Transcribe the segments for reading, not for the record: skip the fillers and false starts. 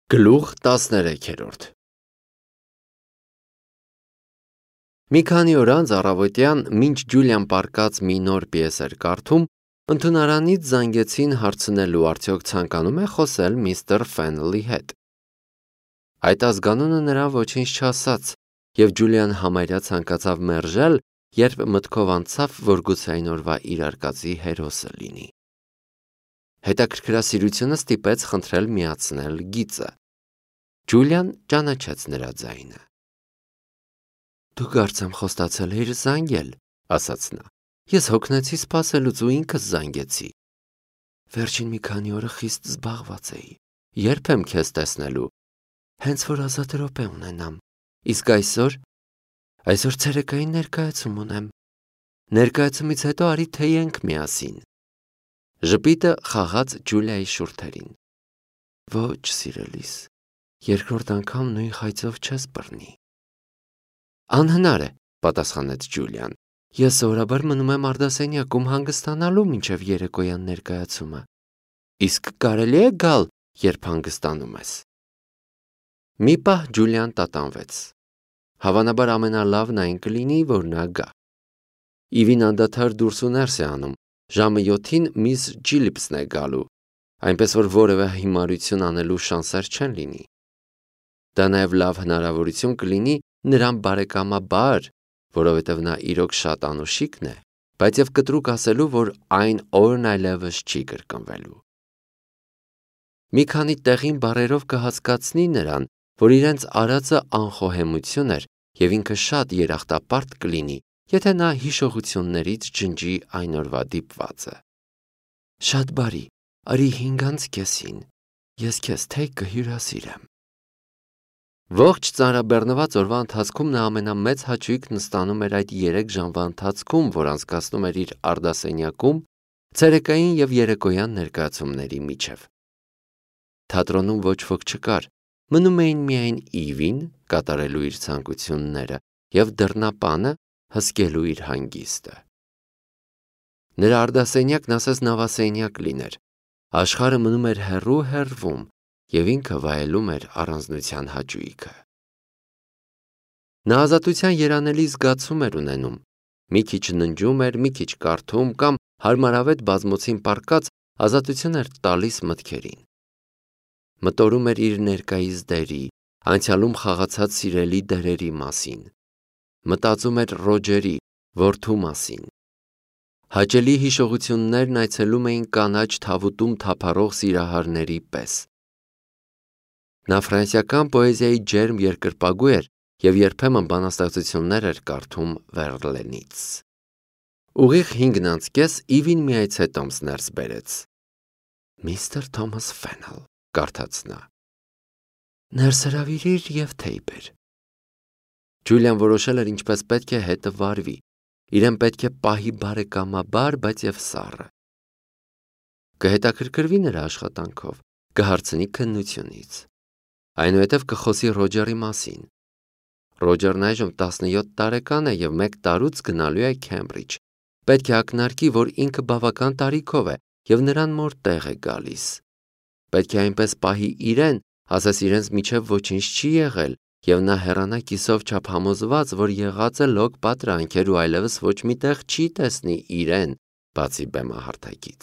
Գլուխ 13-րդ Մի քանի օր անց առավոտյան, մինչ Ջուլիան պառկած մի նոր պիես էր կարդում, ընդունարանից զանգեցին հարցնելու արդյոք ցանկանում է խոսել միստր Ֆեննելի հետ։ Այդ ազգանունը նրան ոչինչ չասաց, և Ջուլիան համարյա ցանկացավ մերժել, երբ մտքով անցավ, որ գուցե այն օրվա իր արկածի հերոսը լինի։ Հետաքրքրասիրությունը ստիպեց խնդրել միացնել գիծը։ Ջուլիան ճանաչեց նրա ձայնը։ «Դու կարծեմ խոստացել էիր զանգել», ասաց նա։ «Ես հոգնեցի սպասելուց ու ինքս զանգեցի։ Վերջին մի քանի օրը խիստ զբաղված էի։ Երբ եմ քեզ տեսնելու։ Հենց որ ազատ րոպե ունենամ։ Իսկ այսօր ցերեկային ներկայացում ունեմ։ Ներկայացումից հետո արի թեյենք միասին»։ Ժպիտը խաղաց Ջուլիայի շուրթերին։ «Ոչ, սիրելիս, երկրորդ անգամ նույն խայծով չես բռնի»։ «Անհնար է», պատասխանեց Ջուլիան։ «Ես սովորաբար մնում եմ արդասենյակում հանգստանալու մինչև երեկոյան ներկայացումը։ Իսկ կարելի է գալ, երբ հանգստանում ես»։ Մի պահ Ջուլիան տատանվեց։ Հավանաբար ամենալավն այն կլինի, որ նա գա։ Իվին անդադար դուրս ու ներս է անում։ Ժամը 7-ին միս Ջիլիպսն է գալու, այնպես որ որևէ հիմարություն անելու շանսեր չեն լինի։ Դա նաև լավ հնարավորություն կլինի նրան բարեկամաբար, որովհետև նա իրոք շատ անուշիկն է, բայց և կտրուկ ասելու, որ այն օրն այլևս չի կրկնվելու։ Մի քանի տեղին բառերով կհասկացնի նրան, որ իրենց արածը անխոհեմություն էր և ինքը շատ երախտապարտ կլինի, եթե նա հիշողություններից ջնջի այն օրվա դիպվածը։ «Շատ բարի, արի 5:30, ես քեզ թեյ կհյուրասիրեմ»։ Ողջ ծանրաբեռնված օրվա ընթացքում նա ամենամեծ հաճույքն ստանում էր այդ 3 ժամվա ընթացքում, որ անցկացնում էր իր արդասենյակում ցերեկային և երեկոյան ներկայացումների միջև։ Թատրոնում ոչ ոք չկար, մնում էին միայն Իվին, կատարելու իր ցանկությունները, և դռնապանը, հսկելու իր հանգիստը։ Նրա արդասենյակն ասես նավասենյակ լիներ։ Աշխարհը մնում էր հեռու, և ինքը վայելում էր առանձնության հաճույքը։ Նա ազատության երանելի զգացում էր ունենում։ Մի քիչ ննջում էր, մի քիչ կարդում կամ հարմարավետ բազմոցին պառկած ազատություն էր տալիս մտքերին։ Մտորում էր իր ներկայիս դերի, անցյալում խաղացած սիրելի դերերի մասին։ Մտածում էր Ռոջերի, որդու մասին։ Հաճելի հիշողություններն այցելում էին կանաչ թավուտում թափառող սիրահարների պես։ Նա ֆրանսիական պոեզիայի ջերմ երկրպագու էր և երբեմն բանաստեղծություններ էր կարդում Վերլենից։ Ուղիղ 5:30 Իվին մի այցետոմս ներս բերեց։ «Միստր Թոմաս Ֆենել», կարդաց նա։ «Ներս հրավիրիր և թեյ բեր»։ Ջուլիան որոշել էր ինչպես պետք է հետը վարվի։ Իրեն պետք է պահի բարեկամաբար, բայց և սառը։ Կհետաքրքրվի նրա աշխատանքով, կհարցնի քննությունից։ Այնուհետև կխոսի Ռոջերի մասին։ Ռոջերն այժմ 17 տարեկան է և 1 տարուց գնալու է Քեմբրիջ։ Պետք է ակնարկի, որ ինքը բավական տարիքով է և նրան մոտ տեղ է գալիս։ Պետք է այնպես պահի իրեն, ասես իրենց միջև ոչինչ չի եղել, և նա հեռանա կիսով չափ համոզված, որ եղած է լոկ պատրանքեր ու այլևս ոչ մի տեղ չի տեսնի իրեն, բացի բեմահարթակից։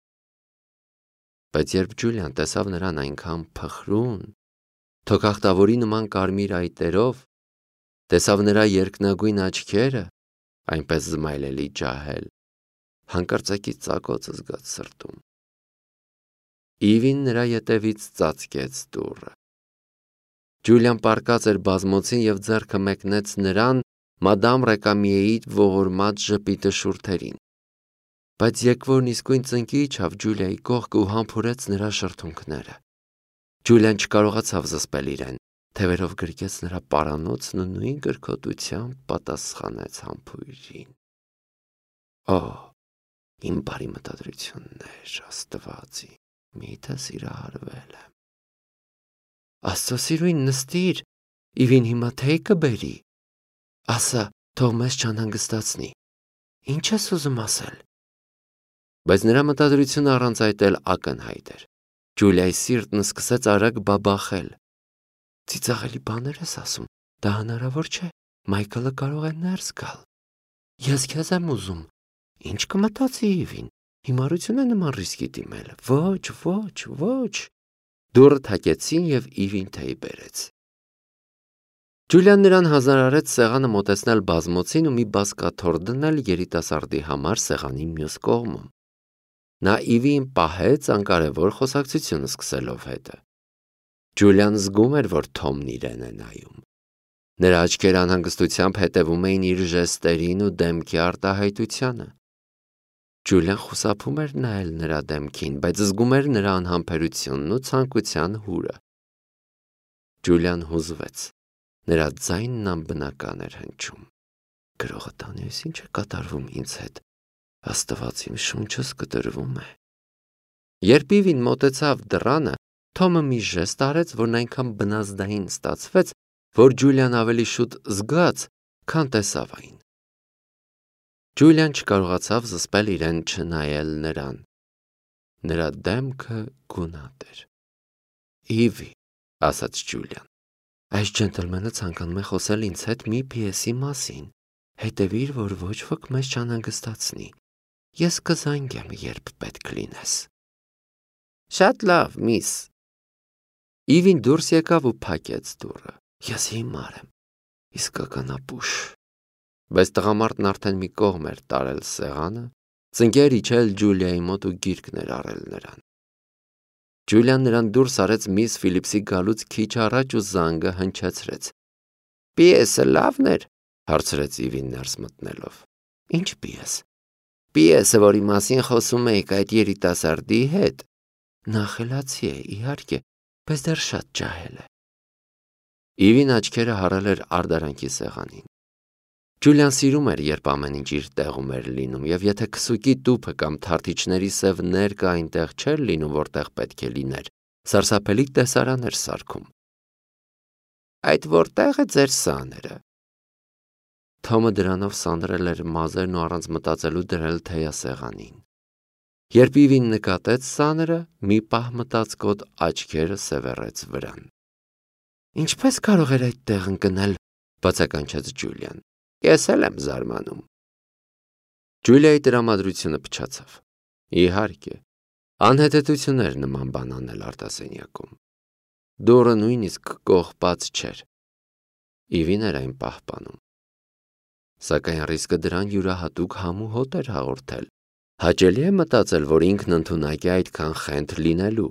Բայց երբ Ջուլիան տեսավ նրան այնքան փխրուն, թոքախտավորի նման կարմիր այտերով, տեսավ նրա երկնագույն աչքերը, այնպես զմայլելի ջահել, հանկարծակի ծակոց զգաց սրտում։ Իվին նրա ետևից ծածկեց դուռը։ Ջուլիան պառկած էր բազմոցին և ձեռքը մեկնեց նրան մադամ Ռեկամիեի ողորմած ժպիտը շուրթերին։ Բայց եկվորն իսկույն ծնկի իջավ Ջուլիայի կողքը ու համբուրեց նրա շրթունքները։ Ջուլիան չկարողացավ զսպել իրեն, թևերով գրկեց նրա պարանոցն ու նույն կրքոտությամբ պատասխանեց համբույրին։ «Օ, իմ բարի մտադրություններ, Աստված իմ, միթե սիրահարվել եմ»։ «Աստծո սիրուն, նստիր, Իվին հիմա թեյ կբերի։ Ասա, թող մեզ չանհանգստացնի։ Ինչ ես ուզում ասել»։ Բայց նրա մտադրությունը առանց այդ էլ ակնհայտ էր։ Ջուլիայի սիրտն սկսեց արագ բաբախել։ Ծիծաղելի բաներ ես ասում, դա հնարավոր չէ, Մայքլը կարող է ներս գալ։ Ես քեզ եմ ուզում, ինչ կմտածի Իվին, հիմարություն է նման ռիսկի դիմել, ոչ։ Դուռը թակեցին և Իվին թեյ բերեց։ Ջուլիան նրան հազար արեց սեղանը մոտեցնել բազմոցին ու մի բազկաթոռ դնել երիտասարդի համար սեղանի մյուս կողմում։ Նա Իվիին պահեց անկարևոր խոսակցությունը սկսելով հետը։ Ջուլիան զգում էր, որ Թոմն իրեն է նայում։ Նրա աչքերը անհանգստությամբ հետևում էին իր ժեստերին ու դեմքի արտահայտությանը։ Ջուլիան խուսափում էր նայել նրա դեմքին, բայց զգում էր նրա անհամբերությունն ու ցանկության հուրը։ Ջուլիան հուզվեց։ Նրա ձայնն անբնական էր հնչում։ Գրողը տանի ես ինչ է կատարվում ինձ հետ։ Աստված իմ շունչս կտրվում է։ Երբ Իվին մոտեցավ դռանը, Թոմը մի ժեստ արեց, որն այնքան բնազդային ստացվեց, որ Ջուլիան ավելի շուտ զգաց, քան տեսավ այն։ Ջուլիան չկարողացավ զսպել իրեն չնայել նրան։ Նրա դեմքը գունատ էր։ Իվի, ասաց Ջուլիան, այս ջենտլմենը ցանկանում է խոսել ինձ հետ մի պիեսի մասին։ Հետևիր, որ ոչ ոք մեզ չանհանգստացնի։ Ես կզանգեմ, երբ պետք լինես։ Շատ լավ, միս։ Իվին դուրս եկավ ու փակեց դուռը։ Ես հիմար եմ, իսկական ապուշ։ Բայց տղամարդն արդեն մի կողմ էր տարել սեղանը, ծնկեր իջել Ջուլիայի մոտ ու գիրք ներառել նրան։ Ջուլիան նրան դուրս արեց միս Ֆիլիպսի գալուց քիչ առաջ ու զանգը հնչեցրեց։ Պիեսը լավն էր, հարցրեց Իվին ներս մտնելով։ Ինչ պիես։ Պիեսը, որի մասին խոսում էիք այդ երիտասարդի հետ։ Նա խելացի է, իհարկե, բայց դեռ շատ ջահել է։ Իվին աչքերը հառել էր արդարանքի սեղանին։ Ջուլիան սիրում էր, երբ ամեն ինչ իր տեղում էր լինում, և եթե քսուկի տուփը կամ թարթիչների սև ներկը այնտեղ չէր լինում, որտեղ պետք է լիներ, սարսափելի տեսարան էր սարքում։ Այդ որտեղ է ձեր սաները։ Թոմը դրանով սանրել էր մազերն ու առանց մտածելու դրել թեյասեղանին։ Երբ Իվին նկատեց սաները, մի պահ մտածկոտ աչքերը սևեռեց վրան։ Ինչպես կարող էր այդտեղ ընկնել, բացականչեց Ջուլիան։ Ես էլ եմ զարմանում։ Ջուլիայի տրամադրությունը փչացավ։ Իհարկե, անհետեթություն էր նման բան անել արտասենյակում։ Դուռը նույնիսկ կողպած չէր։ Իվին էր այն պահպանում։ Սակայն ռիսկը դրան յուրահատուկ համ ու հոտ էր հաղորդել։ Հաճելի է մտածել, որ ինքն ընդունակ է այդքան խենթ լինելու։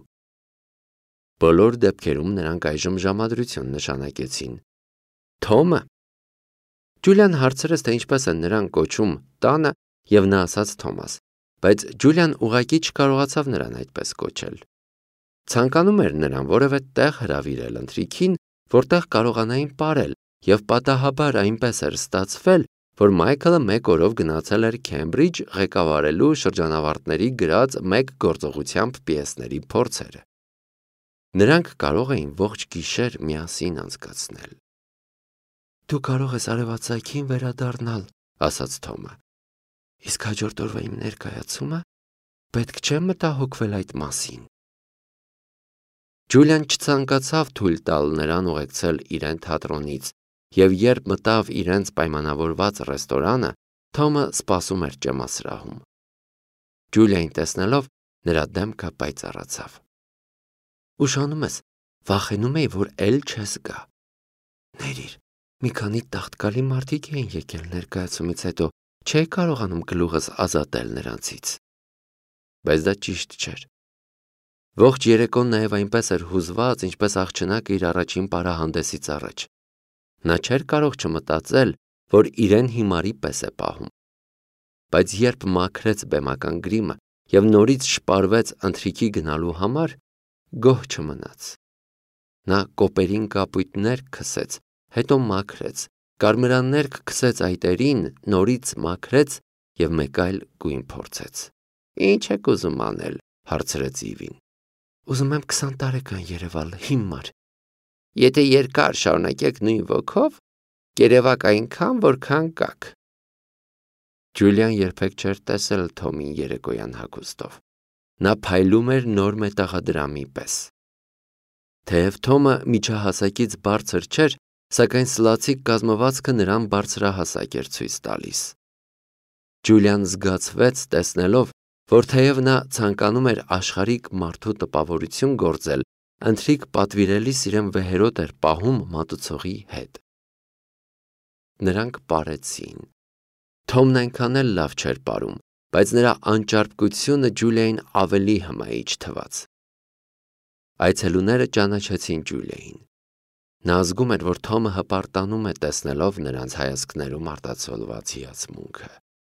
Բոլոր դեպքերում նրանք այժմ ժամադրություն նշանակեցին։ Թոմը։ Ջուլիան հարցրեց, թե ինչպես են նրան կոչում տանը, և նա ասաց Թոմաս, բայց Ջուլիան ուղղակի չկարողացավ նրան այդպես կոչել։ Ցանկանում էր նրան որևէ տեղ հրավիրել ընթրիքին, որտեղ կարողանային պարել, և պատահաբար այնպես էր ստացվել, որ Մայքլը մեկ օրով գնացել էր Քեմբրիջ ղեկավարելու շրջանավարտների գրած մեկ գործողությամբ պիեսների փորձերը։ Նրանք կարող էին ողջ գիշեր միասին անցկացնել։ Դու կարող ես արևածագին վերադառնալ, ասաց Թոմը։ Իսկ հաջորդ օրվա իմ ներկայացումը պետք չէ մտահոգվել այդ մասին։ Ջուլիան չցանկացավ թույլ տալ նրան ուղեկցել իրեն թատրոնից, և երբ մտավ իրենց պայմանավորված ռեստորանը, Թոմը սպասում էր ճեմասրահում։ Ջուլիային տեսնելով, նրա դեմքը պայծառացավ։ Ուշանում ես, վախենում էի, որ էլ չես գա։ Ներիր, մի քանի տաղտկալի մարդիկ էին եկել ներկայացումից հետո, չէի կարողանում գլուխս ազատել նրանցից։ Բայց դա ճիշտ չէր։ Ողջ երեկոն նաև այնպես էր հուզված, ինչպես աղջնակը իր առաջին պարահանդեսից առաջ։ Նա չէր կարող չմտածել, որ իրեն հիմարի պես է պահում։ Բայց երբ մաքրեց բեմական գրիմը և նորից շպարվեց ընթրիքի գնալու համար, գոհ չմնաց։ Նա կոպերին կապույտներ քսեց, հետո մաքրեց, կարմրաններ քսեց այտերին, նորից մաքրեց և մեկ այլ գույն փորձեց։ Ինչ եք ուզում անել, հարցրեց Իվին։ Ուզում եմ 20 տարեկան երևալ, հիմար։ Եթե երկար շարունակեք նույն ոգով, կերևաք այնքան, որքան կաք։ Ջուլիան երբեք չէր տեսել Թոմին երեկոյան հագուստով։ Նա փայլում էր նոր մետաղադրամի պես։ Թեև Թոմը միջահասակից բարձր չէր, սակայն սլացիկ կազմվածքը նրան բարձրահասակ էր ցույց տալիս։ Ջուլիան զգացվեց տեսնելով, որ թեև նա ցանկանում էր աշխարհիկ մարդու տպավորություն գործել, ընթրիք պատվիրելիս իրեն վեհերոտ էր պահում մատուցողի հետ։ Նրանք պարեցին։ Թոմն այնքան էլ լավ չէր պարում, բայց նրա անճարպկությունը Ջուլիային ավելի հմայիչ թվաց։ Այցելուները ճանաչեցին Ջուլիային։ Նա զգում էր, որ Թոմը հպարտանում է տեսնելով նրանց հայացքներում արտացոլված հիացմունքը։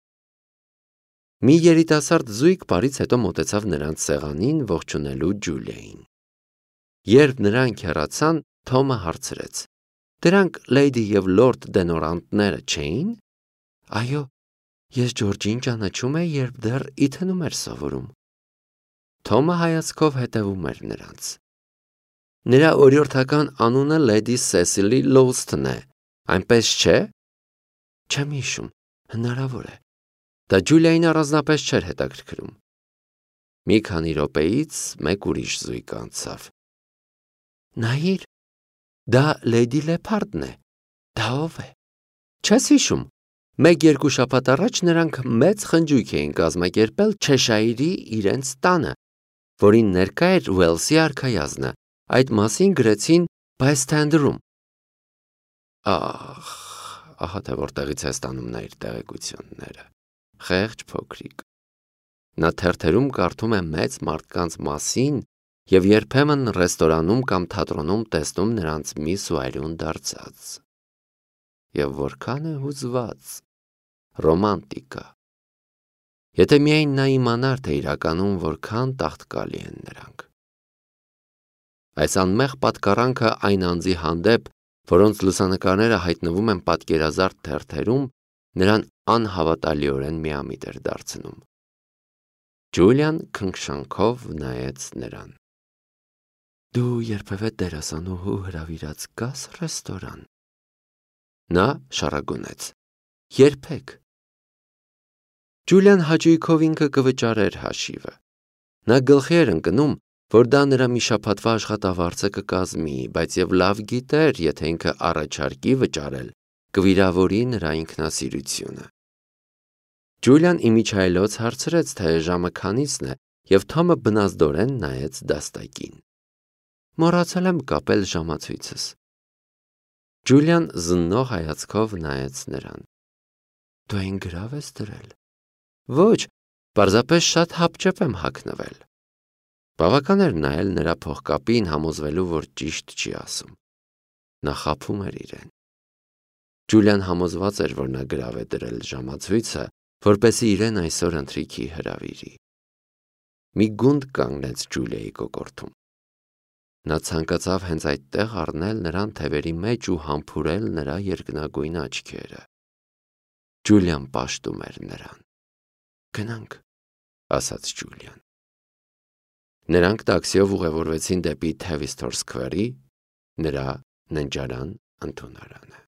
Մի երիտասարդ զույգ բարից հետո մոտեցավ նրանց սեղանին ողջունելու Ջուլիային։ Երբ նրանք հեռացան, Թոմը հարցրեց. «Դրանք Լեյդի և Լորդ Դենորանտները չէին»։ «Այո, ես Ջորջին ճանաչում էի, երբ դեռ Իթնում էր սովորում»։ Թոմը հայացքով հետևում էր նրանց։ «Նրա օրիորդական անունը Լեդի Սեսիլի Լոուսթն է, այնպես չէ»։ «Չեմ հիշում, հնարավոր է»։ Դա Ջուլիային առանձնապես չէր հետաքրքրում։ Մի քանի րոպեից մեկ ուրիշ զույգ անցավ։ «Նայիր, դա Լեյդի Լեփարդն է, դա ով է»։ «Չես հիշում, 1-2 շաբաթ առաջ նրանք մեծ խնջույք էին կազմակերպել Չեշայրի իրենց տանը, որին ներկա էր Ուելսի արքայազնը, այդ մասին գրեցին Bystander-ում»։ Ահ, ահա թե որտեղից է ստանում նա իր տեղեկությունները։ Խեղճ փոքրիկ։ Նա թերթերում կարդում է մեծ մարդկանց մասին և երբեմն ռեստորանում կամ թատրոնում տեսնում նրանց միս ու այրուն դարձած։ Եվ որքան է հուզված։ Ռոմանտիկա։ Եթե միայն նա իմանար, թե իրականում որքան տաղտկալի են նրանք։ Այս անմեղ պատկառանքը այն անձի հանդեպ, որոնց լուսանկարները հայտնվում են պատկերազարդ թերթերում, նրան անհավատալիորեն միամիտ էր դարձնում։ Ջուլիան քնքշանքով նայեց նրան։ «Դու երբևէ դերասանուհու հրավիրած կաս ռեստորան»։ Նա շառագոնեց. «Երբեք»։ Ջուլիան հաճույքով ինքը կվճարեր հաշիվը։ Նա գլխի էր ընկնում, որ դա նրա մի շաբաթվա աշխատավարձը կկազմի, բայց և լավ գիտեր, եթե ինքը առաջարկի վճարել, կվիրավորի նրա ինքնասիրությունը։ Ջուլիան իմիջիայլոց հարցրեց, թե ժամը քանիսն է, և Թոմը բնազդորեն նայեց դաստակին։ «Մոռացել եմ կապել ժամացույցս»։ Ջուլիան զննող հայացքով նայեց նրան։ «Դու այն գրավ ես դրել»։ «Ոչ, պարզապես շատ հապճեպ եմ հագնվել»։ Բավական էր նայել նրա փողկապին, համոզվելու, որ ճիշտ չի ասում։ Նա խաբում էր իրեն։ Ջուլիան համոզված էր, որ նա գրավ է դրել ժամացույցը, որպեսզի իրեն այսօր ընթրիքի հրավիրի։ Մի գունդ կանգնեց Ջուլիայի կոկորդում։ Նա ցանկացավ հենց այդտեղ առնել նրան թևերի մեջ ու համբուրել նրա երկնագույն աչքերը։ Ջուլիան պաշտում էր նրան։ «Գնանք», ասաց Ջուլիան։ Նրանք տաքսիով ուղևորվեցին դեպի Թևիսթոր Սքվերի, նրա ննջարան ընդունարանը։